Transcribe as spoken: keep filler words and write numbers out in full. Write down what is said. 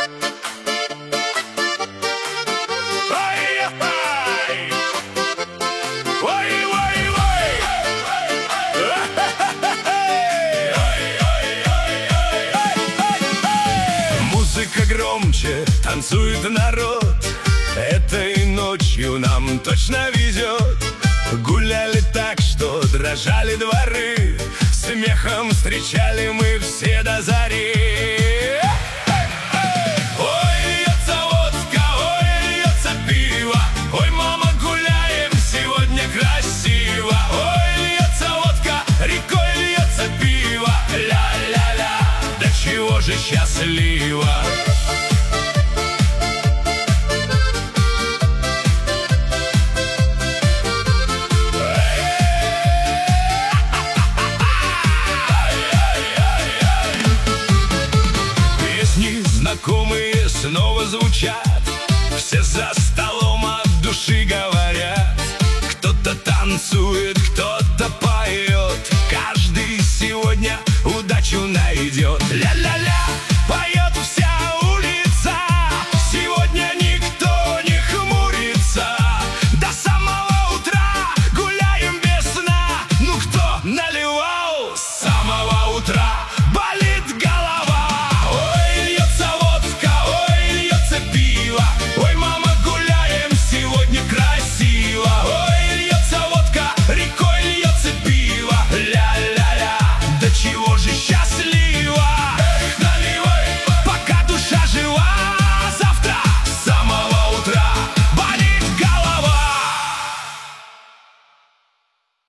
Музыка громче, танцует народ. Этой ночью нам точно везет. Гуляли так, что дрожали дворы. Смехом встречали мы все до зари. Ой, льется водка, ой, льется пиво. Ой, мама, гуляем сегодня красиво. Ой, льется водка, рекой льется пиво. Ля-ля-ля, да чего же счастливо. Знакомые снова звучат, все за столом от души говорят. Кто-то танцует, кто-то поет, каждый сегодня удачу найдет. Ля-ля-ля.